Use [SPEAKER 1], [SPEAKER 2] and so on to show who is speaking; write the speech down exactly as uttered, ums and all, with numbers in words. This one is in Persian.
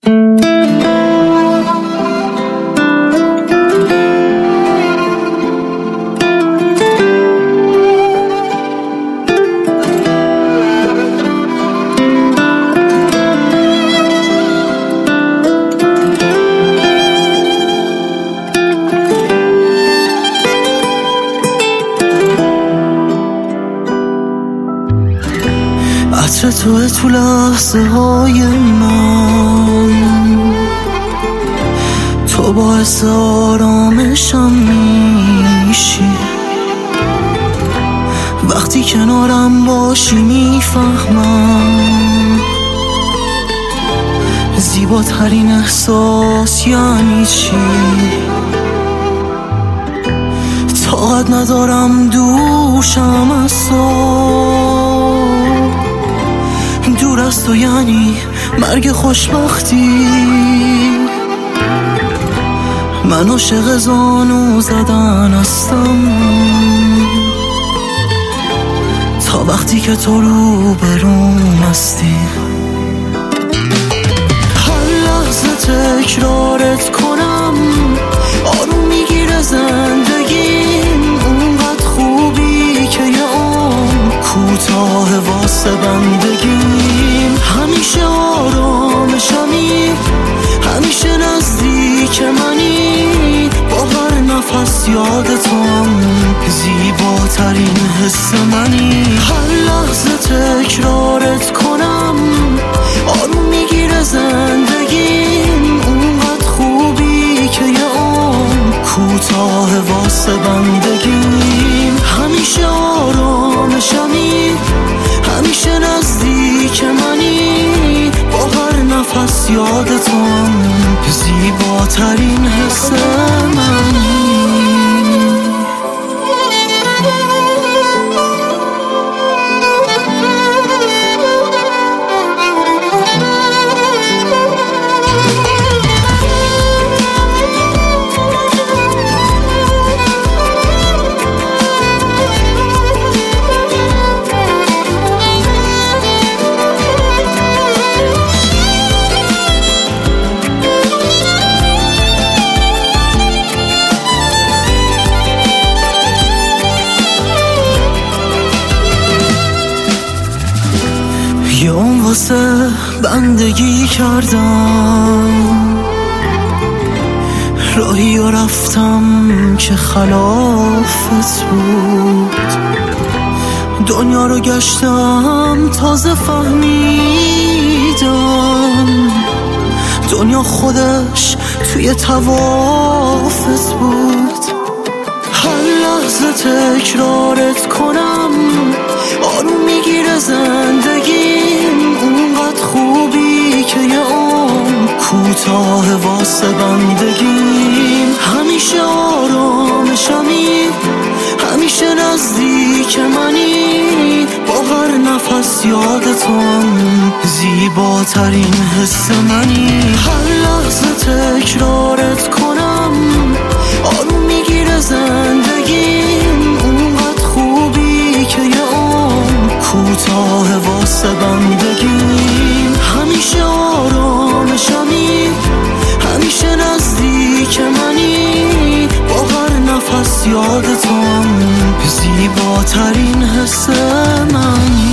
[SPEAKER 1] عطر توه تو لحظه های من، تو باعث آرامشم میشی. وقتی کنارم باشی میفهمم زیباترین احساس یعنی چی. طاقت ندارم دوشم از دور از تو، یعنی مرگ خوشبختی. من عاشق زانو زدن هستم تا وقتی که تو رو برون هستی. هر لحظه تکرارت کنم، آروم میگیره زندگیم. اونقدر خوبی که یه عمر کوتاه واسه بندگیم. همیشه آرامشمی، همیشه نزدیک منی. با هر نفس یادتم، زیباترین حس منی. هر لحظه تکرارت کنم، آروم میگیره زندگیم. اونقدر خوبی که یه عمر کوتاه واسه بندگیم. همیشه آرامشمی، همیشه نزدیک منی. با هر نفس یادتم، زیباترین حس منی. یه اون واسه بندگی کردم، راهی رو رفتم که خلافت بود. دنیا رو گشتم تازه فهمیدم دنیا خودش توی طوافت بود. هر لحظه تکرارت کنم، آروم میگیره زندگیم. اونقدر خوبی که یه عمر کوتاه واسه بندگیم. همیشه آرامشمی، همیشه نزدیک منی. با هر نفس یادتم، زیباترین حس منی. هر لحظه تکرارت کنم، آروم میگیره زندگیم. اونقدر خوبی که یه عمر کوتاه واسه بندگیم. همیشه آرامشمی، همیشه نزدیک منی. با هر نفس یادتم، زیباترین حس من.